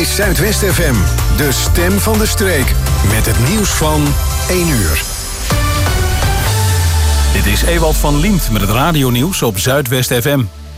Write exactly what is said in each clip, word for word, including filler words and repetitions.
is Zuidwest F M, de stem van de streek. Met het nieuws van één uur. Dit is Ewald van Liemt met het radionieuws op Zuidwest F M.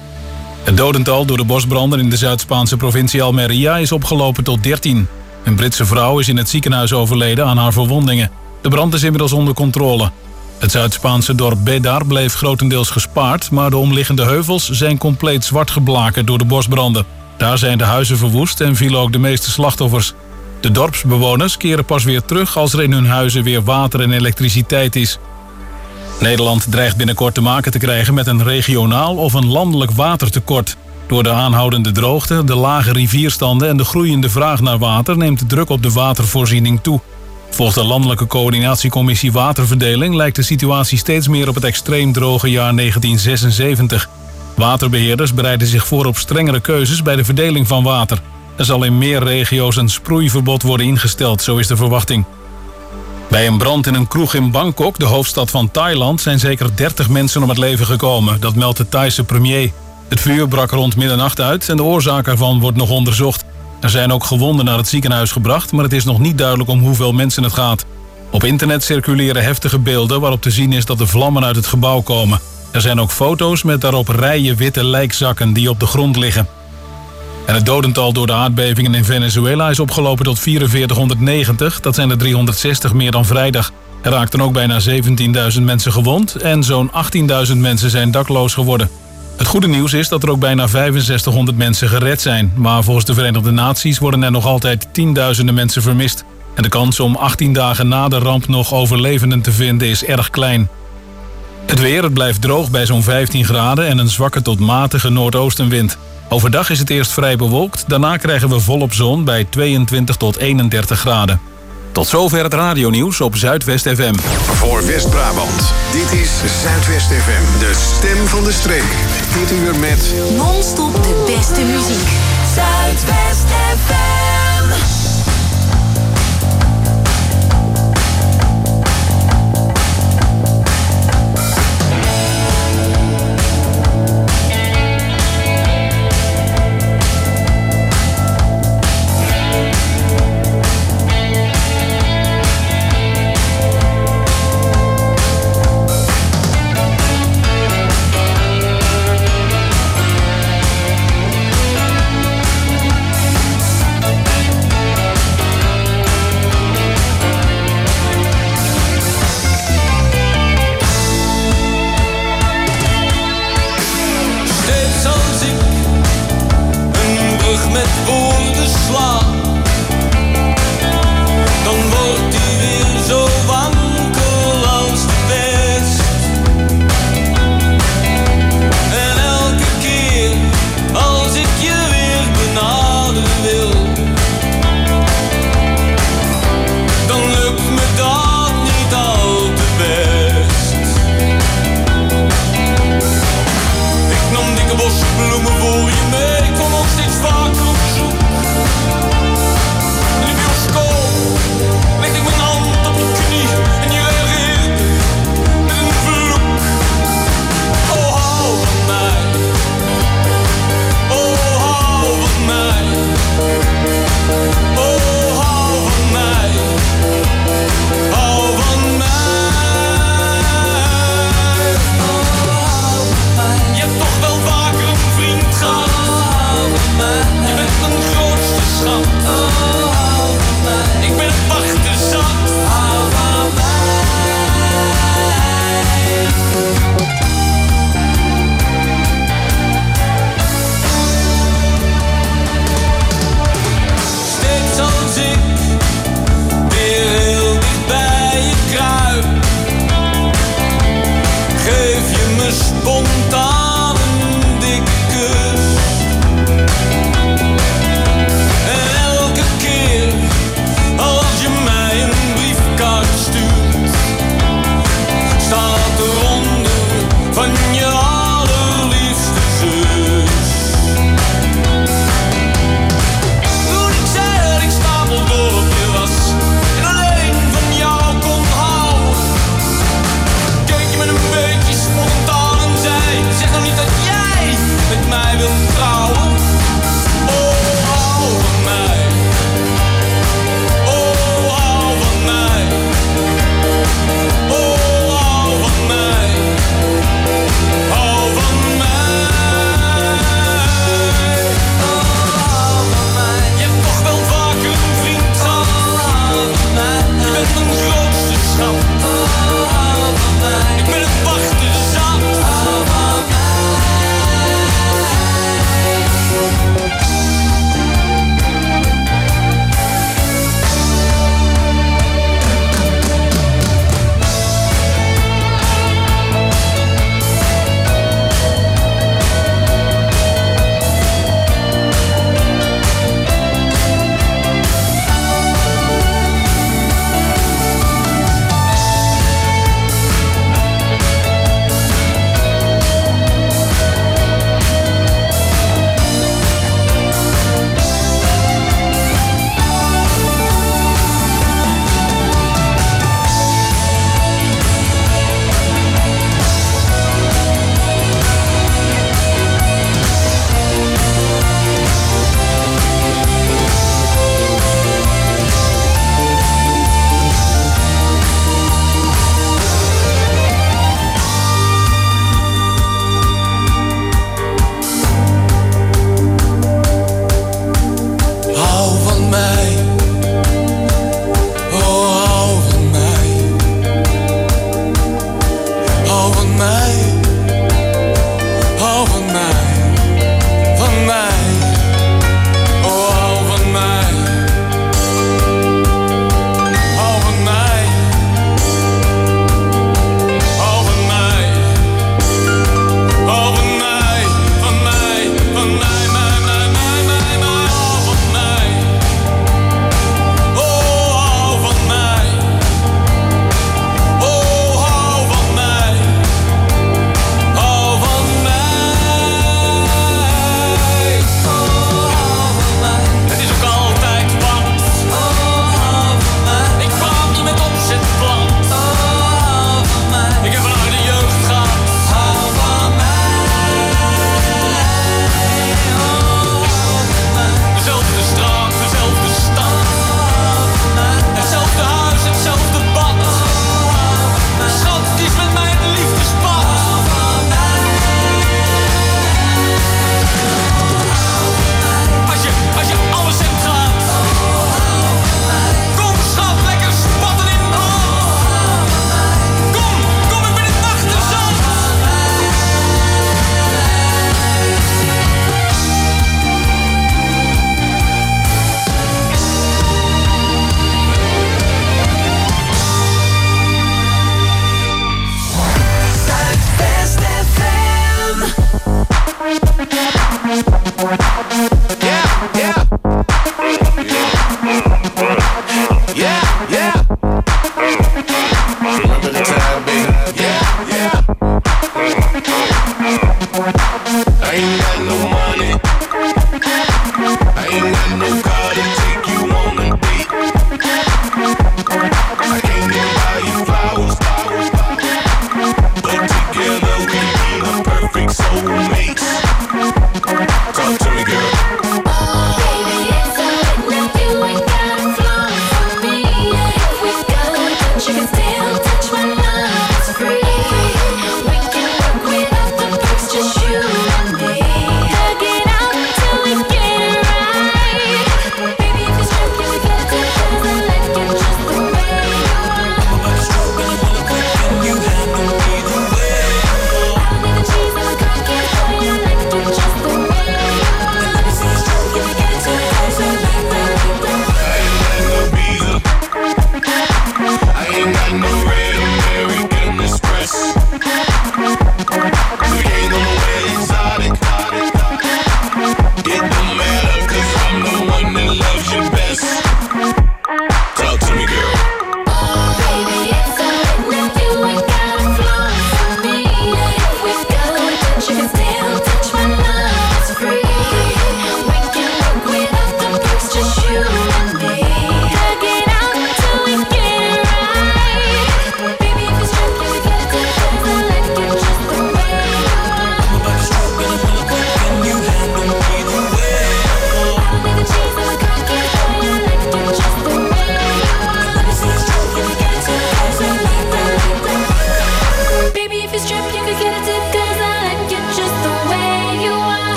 Het dodental door de bosbranden in de Zuid-Spaanse provincie Almería is opgelopen tot dertien. Een Britse vrouw is in het ziekenhuis overleden aan haar verwondingen. De brand is inmiddels onder controle. Het Zuid-Spaanse dorp Bédar bleef grotendeels gespaard, maar de omliggende heuvels zijn compleet zwart geblakerd door de bosbranden. Daar zijn de huizen verwoest en vielen ook de meeste slachtoffers. De dorpsbewoners keren pas weer terug als er in hun huizen weer water en elektriciteit is. Nederland dreigt binnenkort te maken te krijgen met een regionaal of een landelijk watertekort. Door de aanhoudende droogte, de lage rivierstanden en de groeiende vraag naar water neemt de druk op de watervoorziening toe. Volgens de Landelijke Coördinatiecommissie Waterverdeling lijkt de situatie steeds meer op het extreem droge jaar negentien zesenzeventig. Waterbeheerders bereiden zich voor op strengere keuzes bij de verdeling van water. Er zal in meer regio's een sproeiverbod worden ingesteld, zo is de verwachting. Bij een brand in een kroeg in Bangkok, de hoofdstad van Thailand, zijn zeker dertig mensen om het leven gekomen. Dat meldt de Thaise premier. Het vuur brak rond middernacht uit en de oorzaak ervan wordt nog onderzocht. Er zijn ook gewonden naar het ziekenhuis gebracht, maar het is nog niet duidelijk om hoeveel mensen het gaat. Op internet circuleren heftige beelden waarop te zien is dat de vlammen uit het gebouw komen. Er zijn ook foto's met daarop rijen witte lijkzakken die op de grond liggen. En het dodental door de aardbevingen in Venezuela is opgelopen tot vierenveertighonderdnegentig. Dat zijn er driehonderdzestig meer dan vrijdag. Er raakten ook bijna zeventienduizend mensen gewond en zo'n achttienduizend mensen zijn dakloos geworden. Het goede nieuws is dat er ook bijna vijfenzestighonderd mensen gered zijn. Maar volgens de Verenigde Naties worden er nog altijd tienduizenden mensen vermist. En de kans om achttien dagen na de ramp nog overlevenden te vinden is erg klein. Het weer, het blijft droog bij zo'n vijftien graden en een zwakke tot matige noordoostenwind. Overdag is het eerst vrij bewolkt, daarna krijgen we volop zon bij tweeëntwintig tot eenendertig graden. Tot zover het radionieuws op Zuidwest F M. Voor West-Brabant, dit is Zuidwest F M, de stem van de streek. Dit uur met non-stop de beste muziek. Zuidwest F M.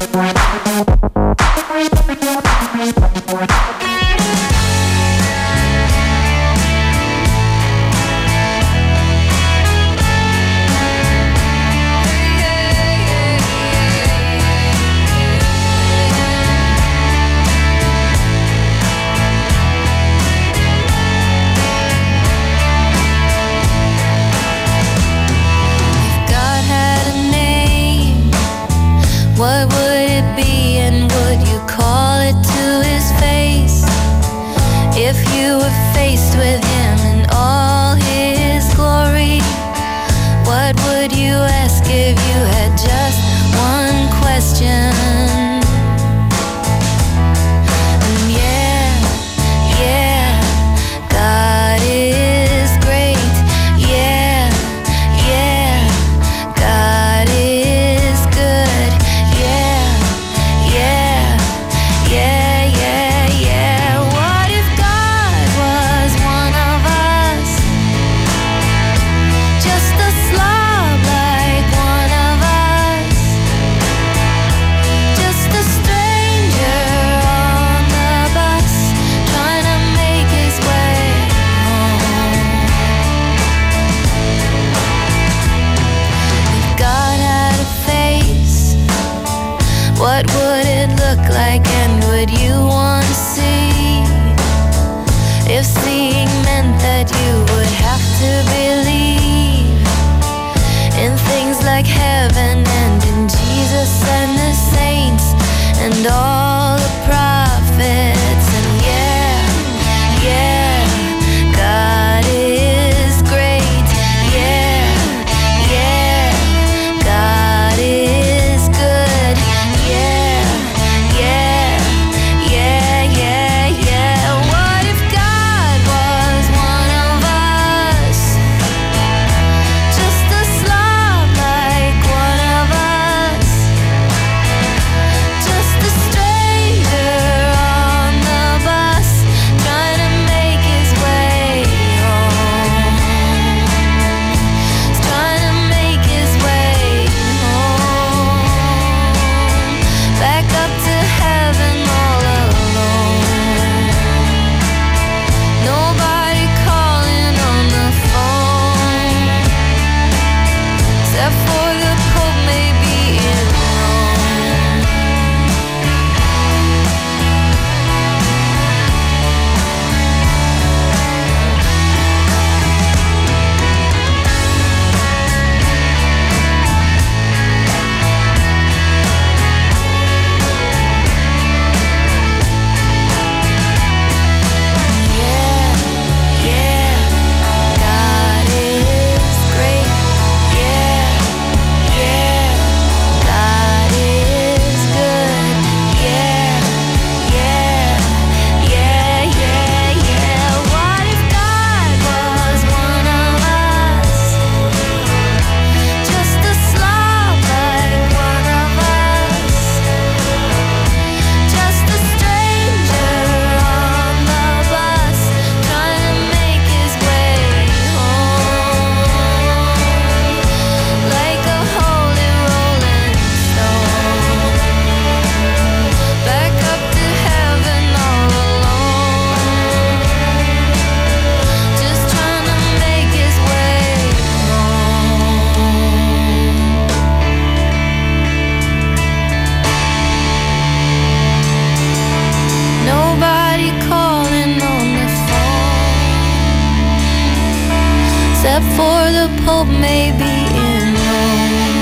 for the Pope may be in Rome.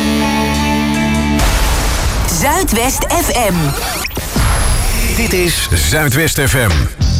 Zuidwest F M. Dit is Zuidwest F M. Hey,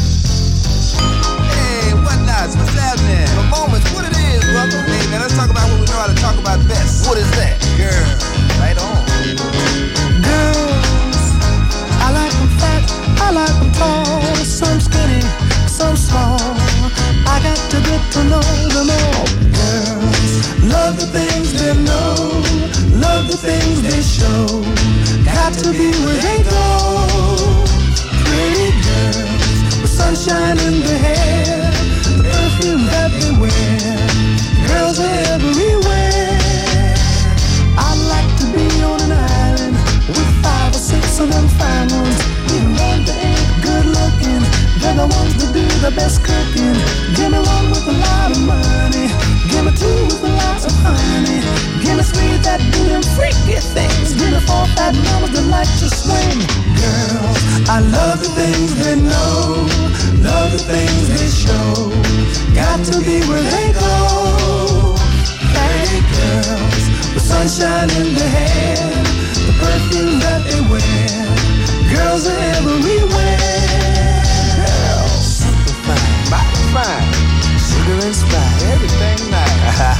what nuts? What's happening? For moments, what it is, brother? Hey, man, let's talk about what we know how to talk about best. What is that? Girl, right on. Girls, I like them fat, I like them tall, some skinny, some small. I got to get to know them all. Girls, love the things they know, love the things they show. Got to be where they go. Pretty girls, with sunshine in their hair, the perfume that they wear. Girls are everywhere. I'd like to be on an island with fire. the ones that do the best cooking. Give me one with a lot of money. Give me two with a lot of honey. Give me three that do them freaky things. Give me four fat mamas that like to swing. Girls, I love the things they know, love the things they show. Got to be where they go. Hey girls, the sunshine in their hair, the perfume that they wear. Girls are everywhere. Girls, super fine, Mighty fine, sugar and spice, everything nice.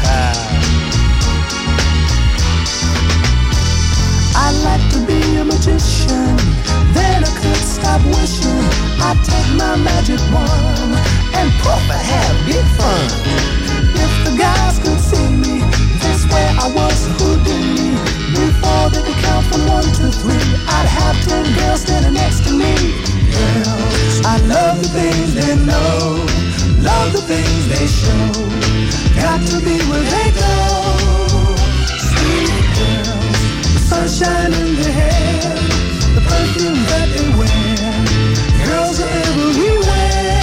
I'd like to be a magician, then I could stop wishing. I'd take my magic wand and poof, I'd have big fun. If the guys could see me, they swear I was Houdini. Before they could count from one to three, I'd have ten girls standing next to me. Girls, I love the things they know, love the things they show. Got to be where they go. Sweet girls, the sunshine in their hair, the perfume that they wear. Girls are everywhere.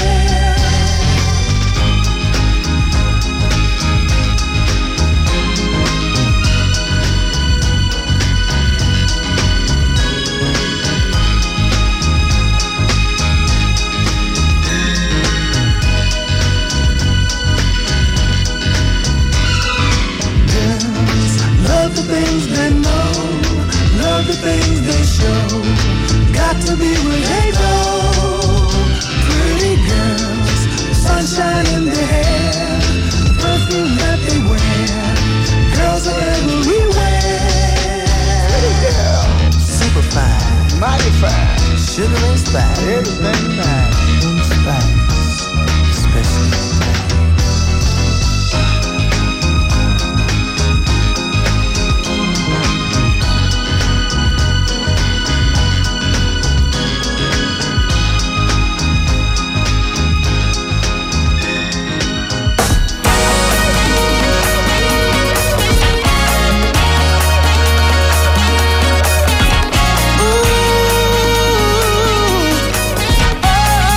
Love the things they know, love the things they show. Got to be where they go. Pretty girls, sunshine in their hair, the perfume that they wear. Girls are everywhere. Pretty girl, Super fine, mighty fine, sugar and spice, everything nice. and spice, special. Ooh, oh.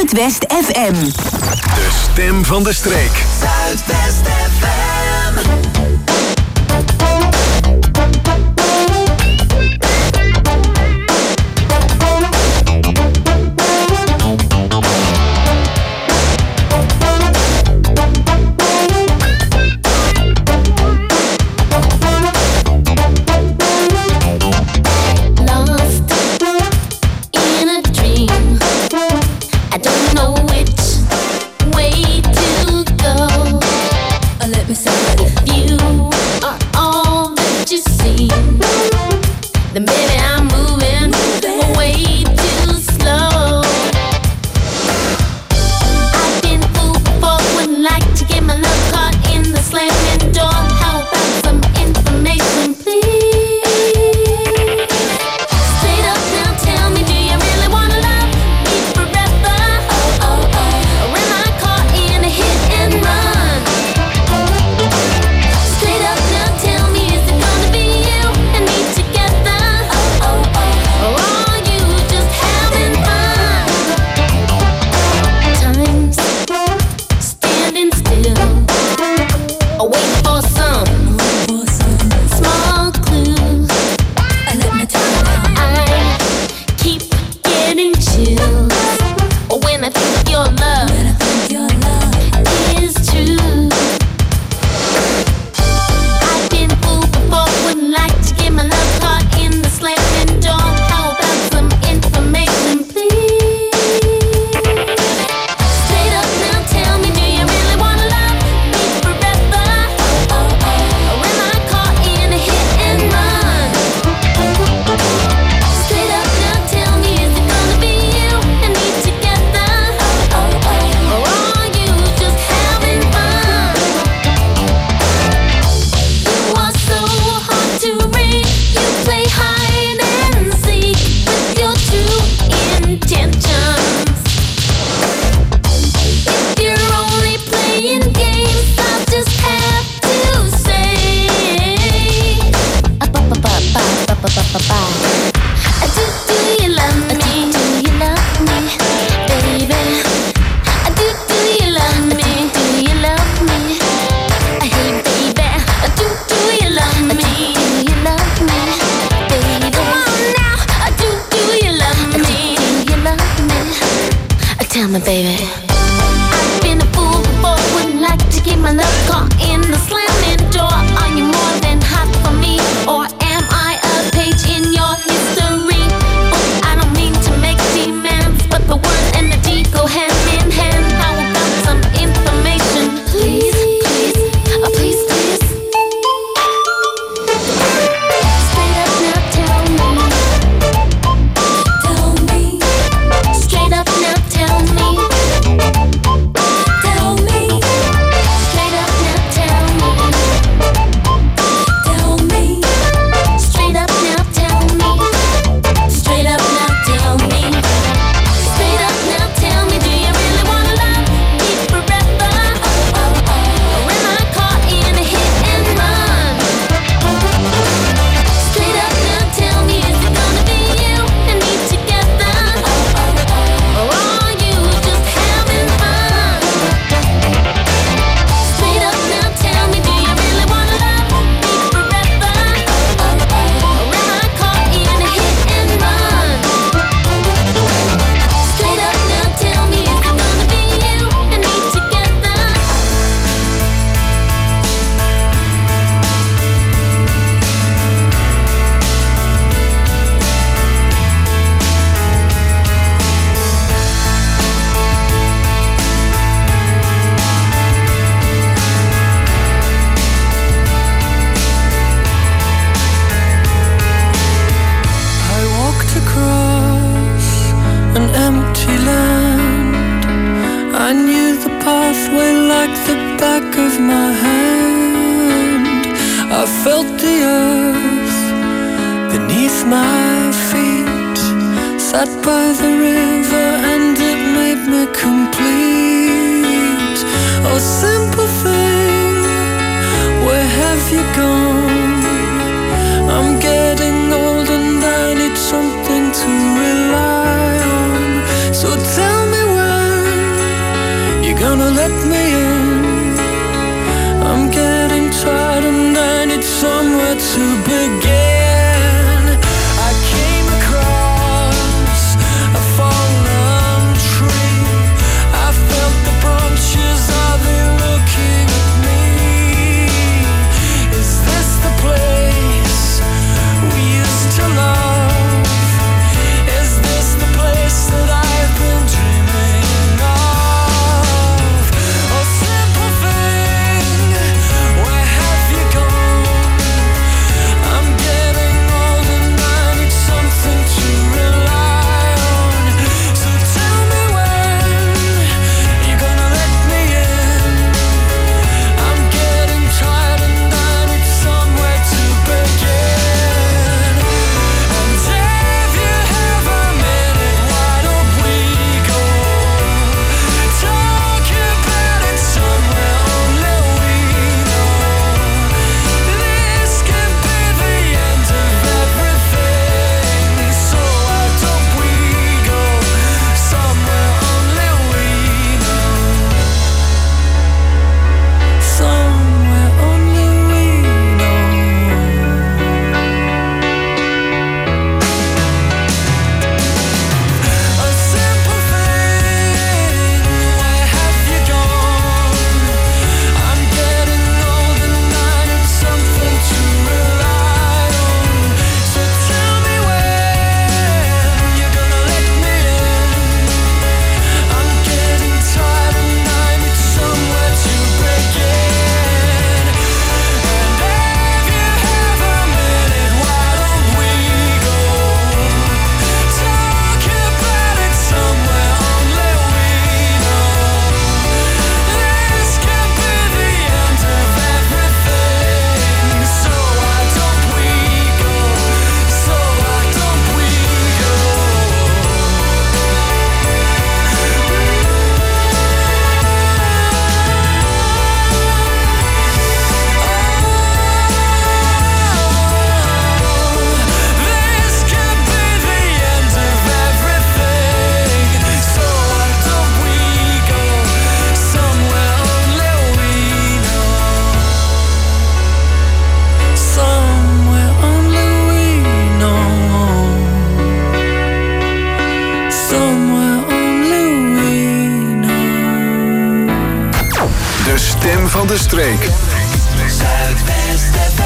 Zuidwest F M. De stem van de streek. Zuidwest F M. Something to rely on. So tell me when gonna let me in? I'm getting tired and I need somewhere to begin. I came across a fallen tree. I felt the branches, are they looking at me? Is this the place we used to love? Is this the place that I've been dreaming of? Oh, simple thing, where have you gone? I'm getting old and I need something to rely on. So tell me when you're gonna let me in. I'm getting tired and I need somewhere to begin. And if you have a minute, why don't we go talk about it somewhere only we know? This could be the end of everything. So why don't we go somewhere only we know? Somewhere only we know. A simple thing, where have you gone? I'm getting old and I need something to rely on. So tell me when you're gonna let me in. I'm getting tired and I need somewhere to begin. And if you have a minute, why don't we go talk about it somewhere only we know? This could be the end of everything. So why don't we go? So why don't we go? This could be the end of everything. So why don't we go somewhere only we know? Somewhere only we know. Somewhere only we know. De stem van de streek. Zuidwest F M.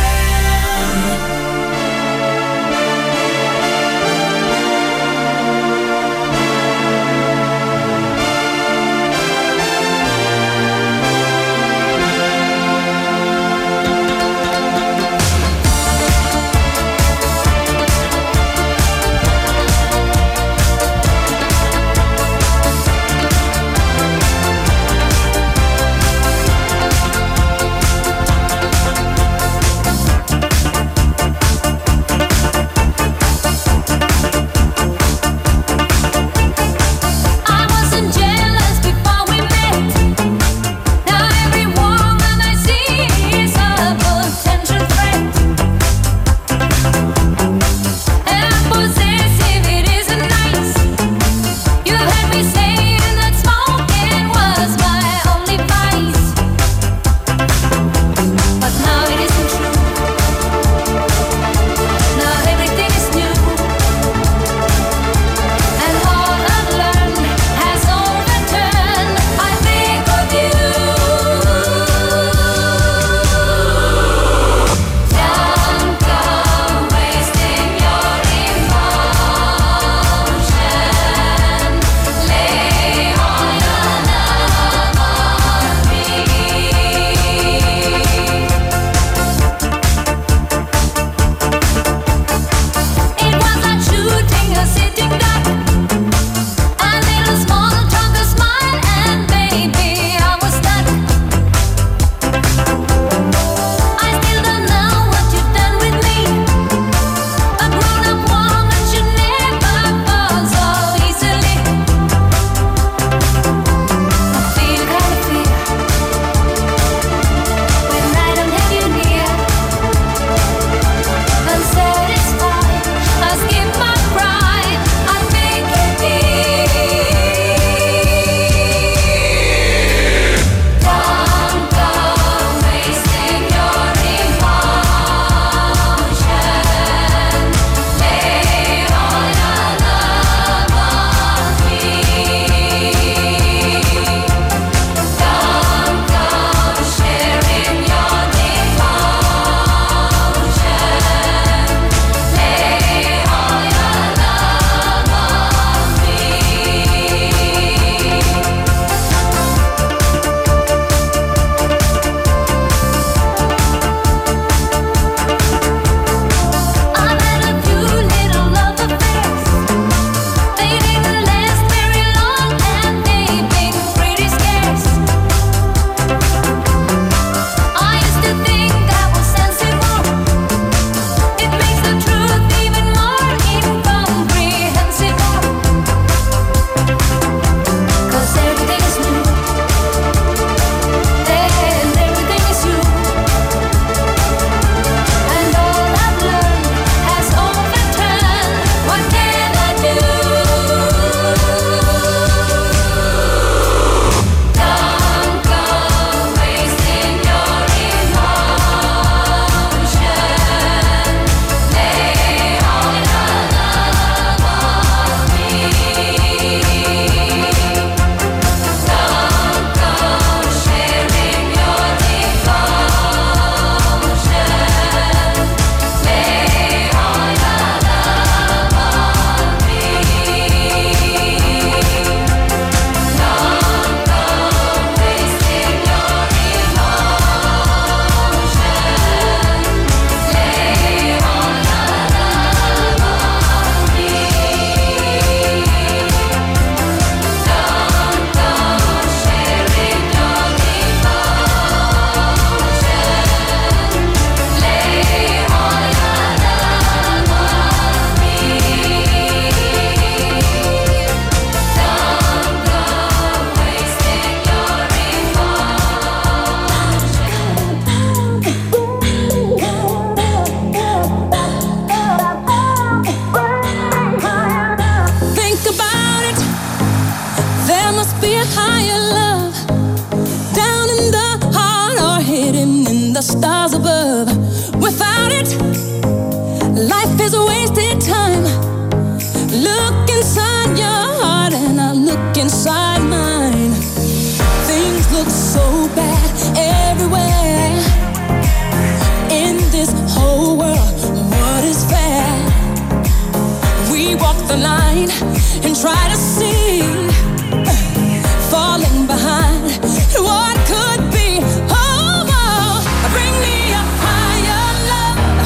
line and try to see, falling behind what could be. Oh, oh, bring me a higher love.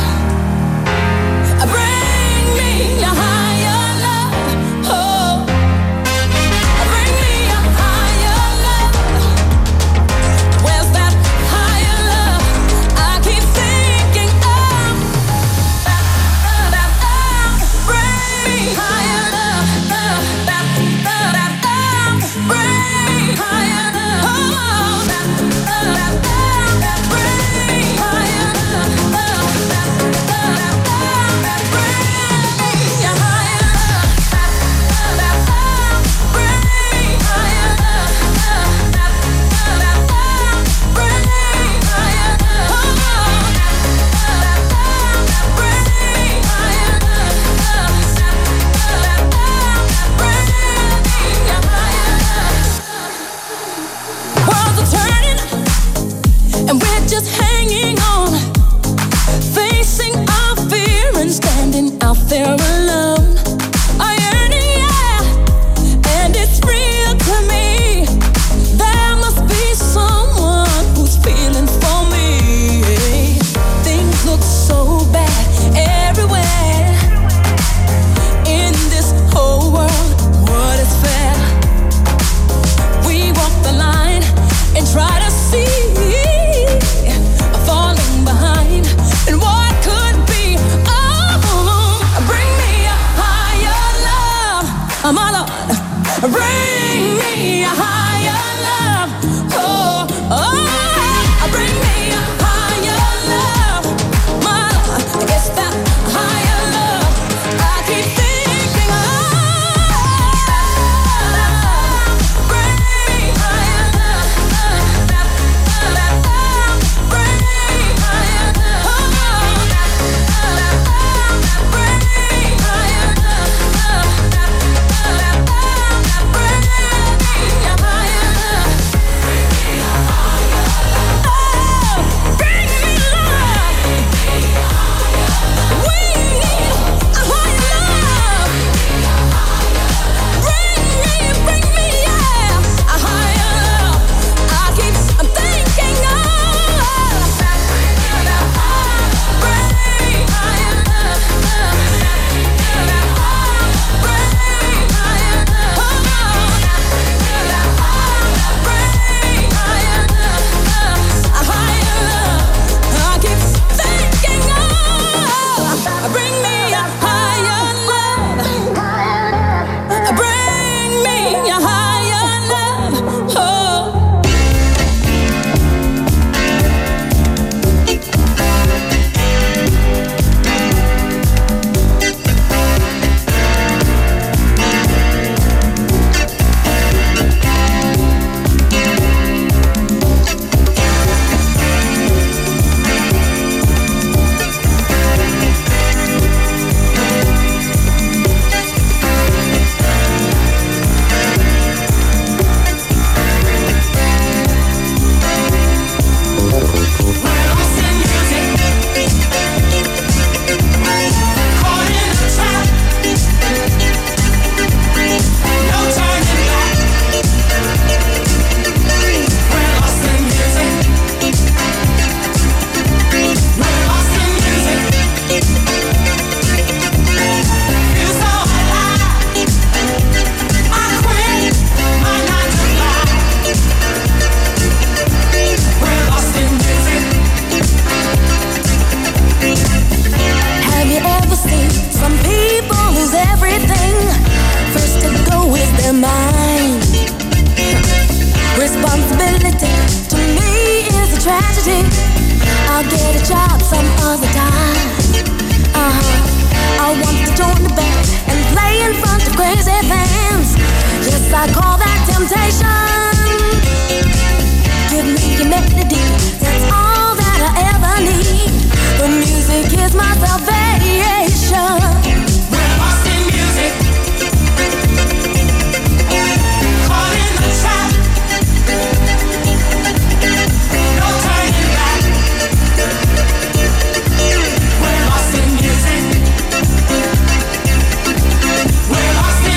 Bring me a higher love. Oh, bring me a higher love. Where's that higher love? I keep thinking of that, that, that. Bring me higher love. That, that, that. Bring me higher love. Oh, that, that, that. Bring me higher love. That, that, that. Bring me a higher love. That, that, that. Bring me higher love. That, that, that. Bring me higher love. Oh, that, that, that. Bring me higher love. That, that, that. Bring me a higher love. Worlds are turning, and we're just hanging on, facing our fear and standing out there alone. I yearning, yeah, and it's real to me. There must be someone who's feeling for me. Things look so bad everywhere in this whole world. What is fair? We walk the line and try to see, falling behind and what could be. Oh, bring me a higher love, my Lord. Bring me a higher love. Oh, oh, bring me a higher love, my Lord. It's that higher love I keep thinking of. Bring me higher love. That, that, that. Bring me higher love. Oh, that, that, that. Bring me higher love. That, that, that. Bring me a higher love. Oh, bring me love. We need a higher love. Bring me, bring me, yeah, a higher love. I keep thinking of. Bring me higher love. Bring me higher love. Oh, bring me higher love. A higher love. I keep thinking of. Bring me a higher love. Bring me a higher love. Oh. Have you ever seen some people lose everything? First to go is their mind. Responsibility to me is a tragedy. I'll get a job some other time. Uh-huh. I want to join the band and play in front of crazy fans. Yes, I call that temptation. Give me your melody, that's all that I ever need. The music is my salvation. We're lost in music. Caught in the trap. No turning back. We're lost in music. We're lost in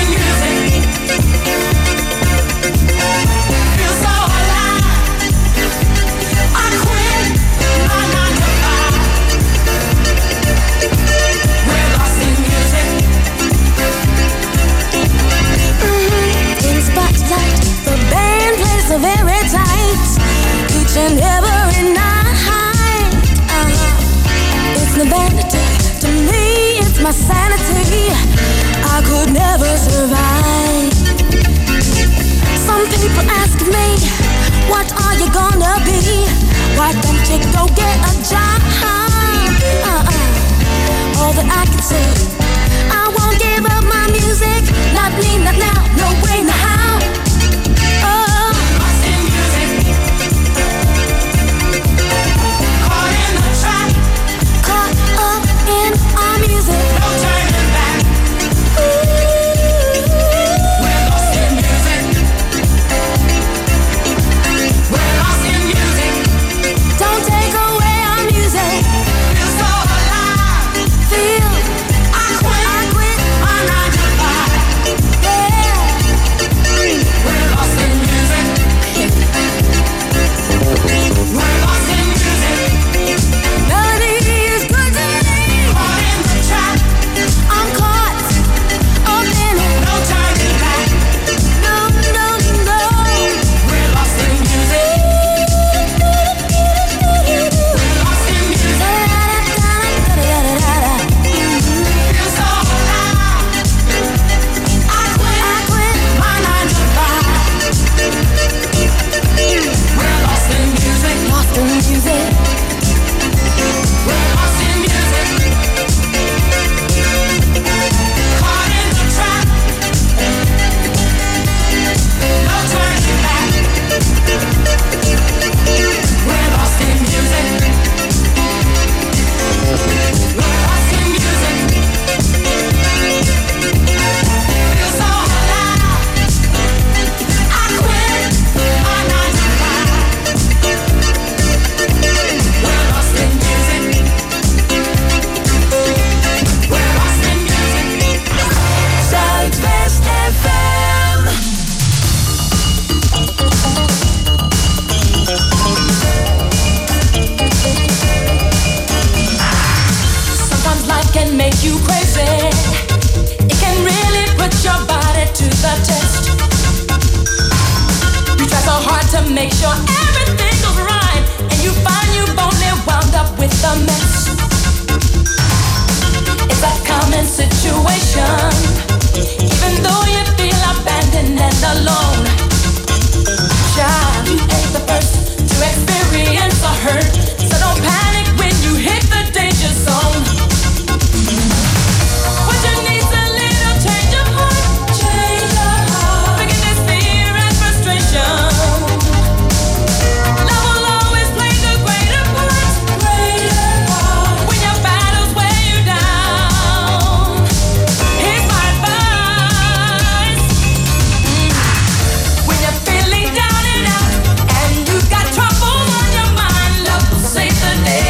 Why don't you go get a job? Uh-uh. All that I can say, I won't give up my music. Not me, not now, no way, no how. Oh, lost in music, caught in the trap, caught up in our music. No turning back. Ooh, we're lost in music. We're lost in music. Don't take away our music. Feel so alive. Feel I quit. I quit my nine to five. Yeah. We're lost in music. We're lost in music. Melody is good to me. Caught in the trap. I'm caught up in it. No turning back. No, no, no. We're lost in music. We're lost in music. Feel so alive. I quit. I quit my nine to five. We're lost in music. Lost in music. We're lost in music. Caught in the trap. No turning back. We're lost in music. We're lost in music. Feel so alive. I quit my nine to five. We're lost in music. We're lost in music. Zuidwest F M. Sometimes life can make you crazy. It can really put your body to the test. You try so hard to make sure everything goes right, and you find you've only wound up with a mess. It's a common situation, even though you feel abandoned and alone. Child, you ain't the first to experience a hurt, so don't panic when you hit the danger zone. What you need's a little change of heart, change of heart. Forgiveness, fear, and frustration. Love will always play the greater part, greater part. When your battles weigh you down, here's my advice. When you're feeling down and out, and you got trouble on your mind, love will save the day.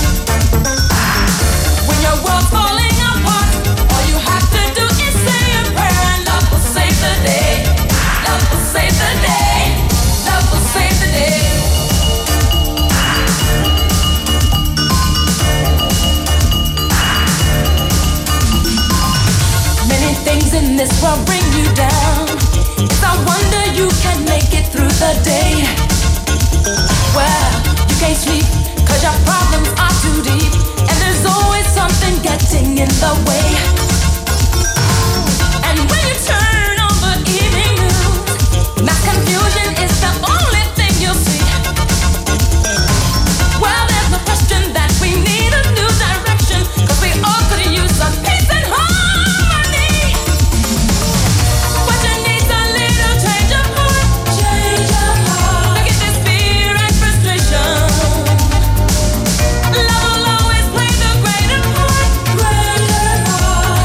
When your world's falling apart, all you have to do is say a prayer, and love will save the day. Love will save the day. Love will save the day. Many things in this world bring you down. It's a wonder you can make it through the day. Well, you can't sleep cause your problems are too deep, and there's always something getting in the way. And when you turn on the evening news, mass confusion is the only thing you'll see. Well, there's no question that we need a new direction, cause we all could use some peace and harmony. What you need's a little change of heart, change of heart. Forget this fear and frustration. Love will always play the greater part, greater part.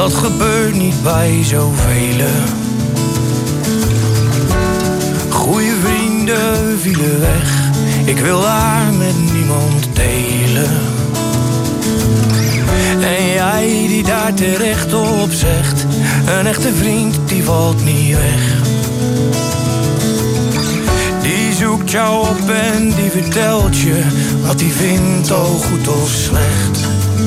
dat gebeurt niet bij zoveel. Goeie vrienden vielen weg, ik wil haar met niemand delen. En jij die daar terecht op zegt, een echte vriend die valt niet weg. Die zoekt jou op en die vertelt je wat hij vindt, al goed of slecht.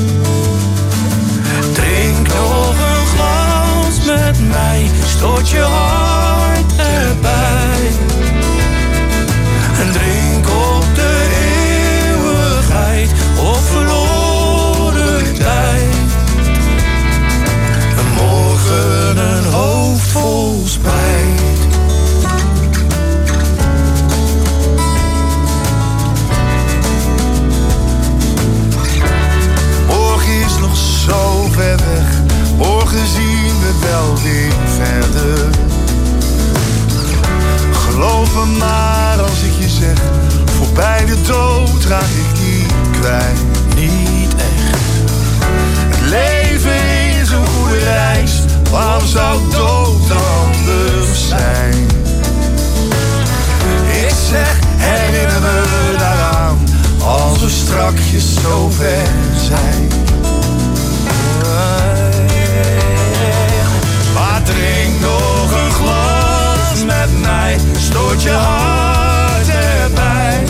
Drink nog een glas met mij, stoot je hart erbij. En drink op de eeuwigheid of verloren tijd. En morgen een hoofd vol spijt. Morgen is nog zo ver weg, morgen zien we wel weer verder. Geloof me maar als ik je zeg, voorbij de dood raak ik niet kwijt. Niet echt. Het leven is een goede reis, waarom zou dood anders zijn? Ik zeg, herinner me daaraan, als we strakjes zo ver zijn. Maar drink nog een glas met mij, stoot je hart erbij.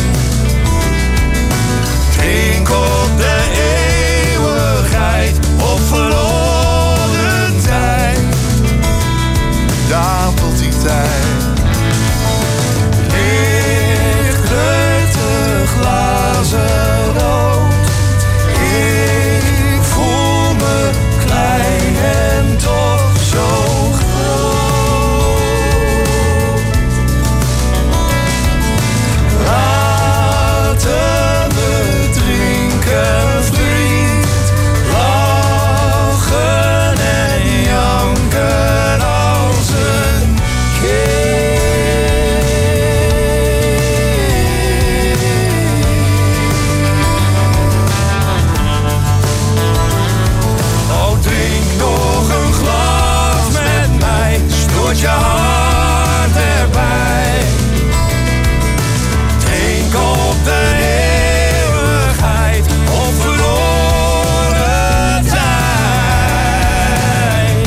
Drink op de eeuwigheid, op verloren tijd. Daar tot die tijd ligt het de glazen rood. Ik voel me klein en toch zo groot. Laten we drinken, vriend, lachen en janken als een kind. Oh, drink nog een glas met mij, stoot je hart erbij. Drink op de eeuwigheid, op verloren tijd.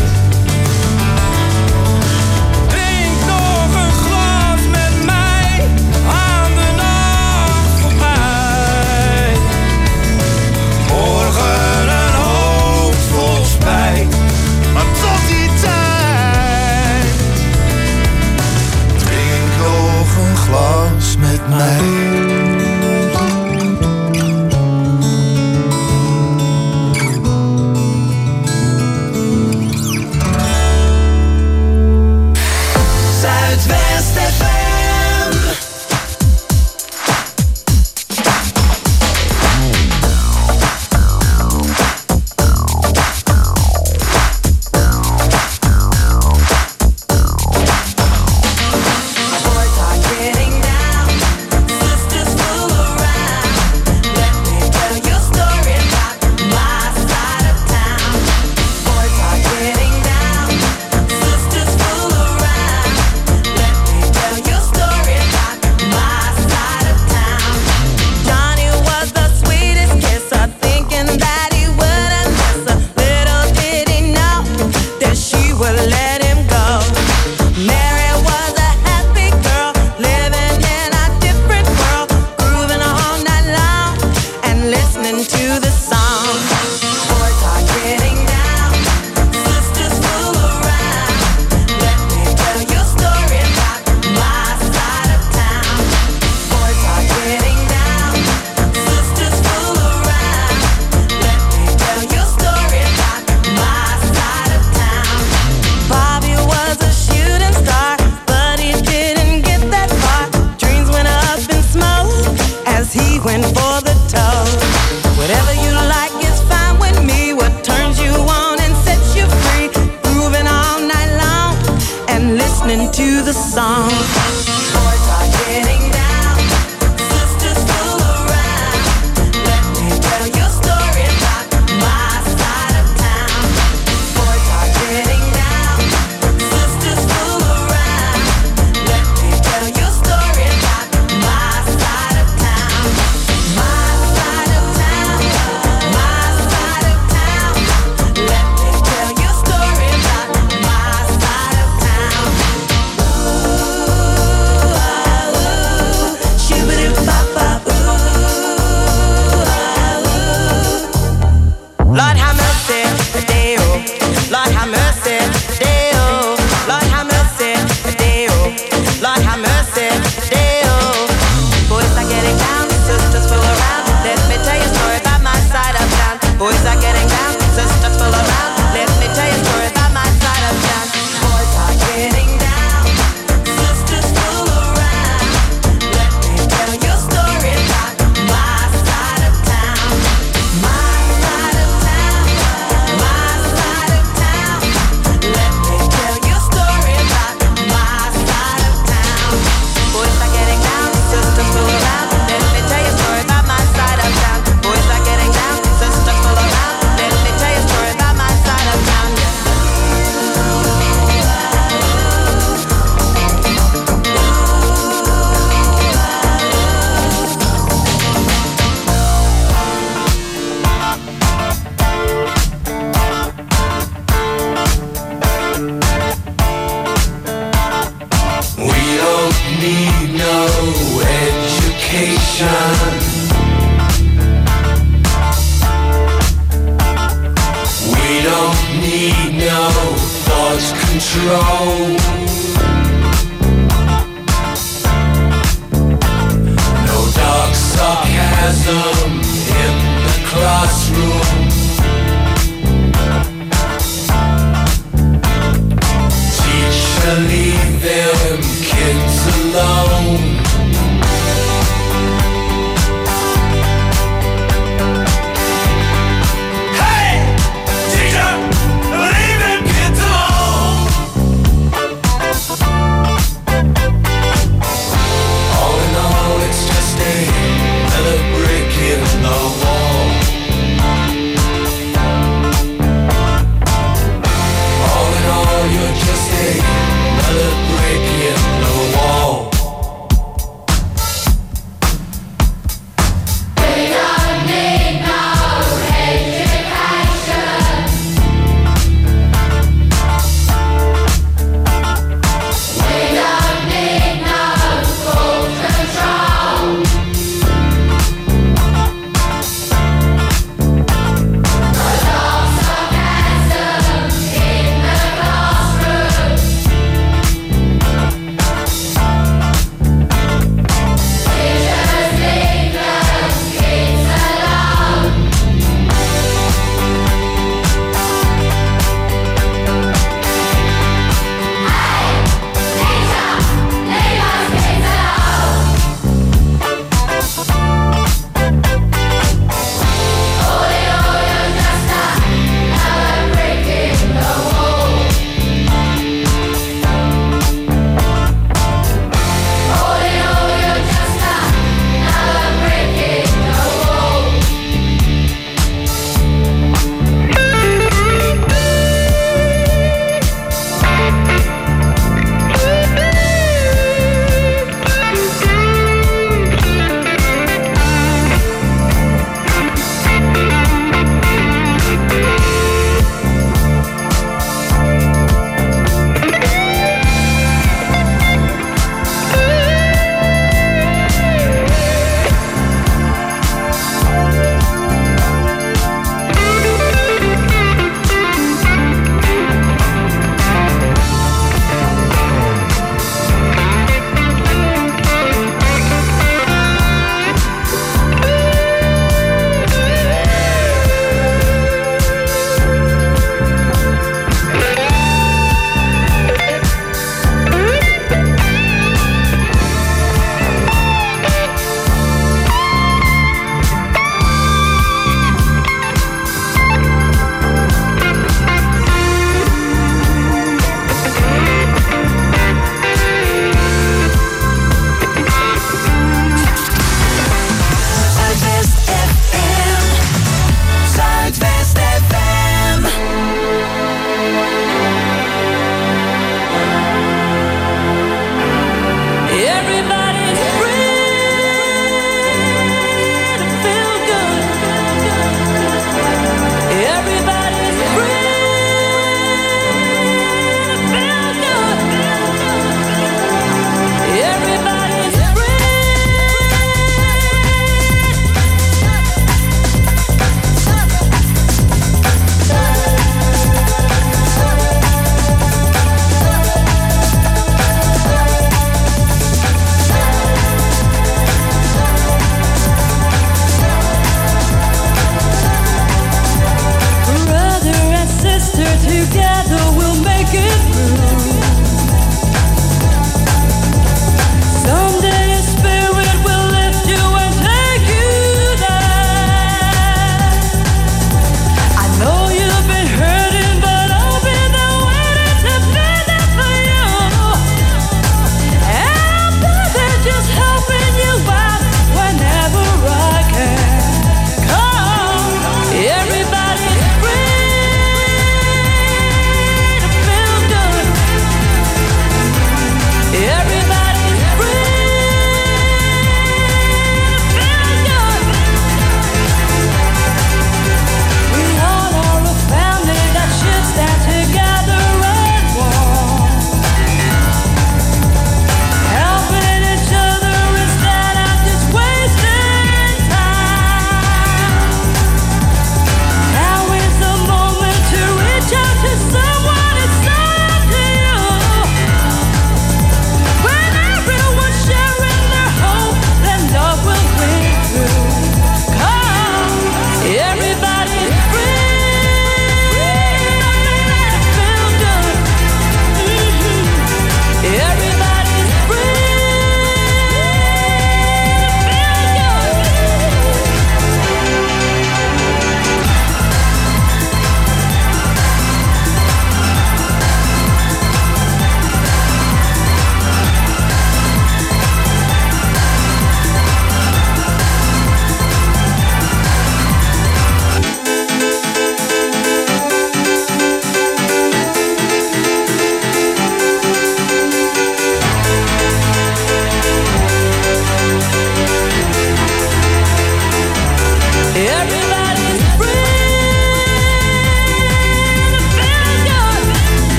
Drink nog een glas met mij, aan de nacht voorbij. Morgen een hoofd vol spijt, maar tot die tijd drink nog een glas met mij. Zuidwest F M. Boys are getting down, sisters fool around. Let me tell your story about my side of town. Boys are getting down, sisters fool around. Let me tell your story about my side of town. Johnny was the sweetest kisser, thinking that he wouldn't miss her. Little did he know that she would let him go. Mary was a happy girl, living in a different world, grooving all night long and listening to the song. Boys are getting down, sisters fool around. Let me tell your story about my side of town. Boys are getting down, sisters fool around. Let me tell your story about my side of town. Bobby was a shooting star, but he didn't get that far. Dreams went up in smoke as he went for the toe. Whatever you like is fine with me. What turns you on and sets you free? Grooving all night long and listening to the song. Boys are getting down, sisters fool around. Let me tell your story about my side of town. Boys need no education. We don't need no thought control. No dark sarcasm in the classroom.